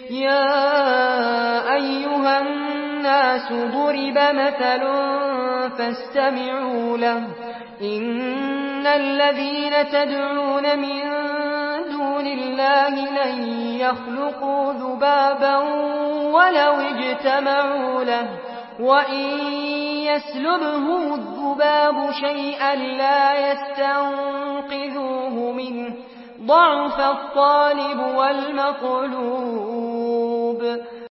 يا أيها الناس ضرب مثل فاستمعوا له إن الذين تدعون من دون الله لن يخلقوا ذبابا ولو اجتمعوا له وإن يسلبهم الذباب شيئا لا يستنقذوه منه ضعف الطالب والمطلوب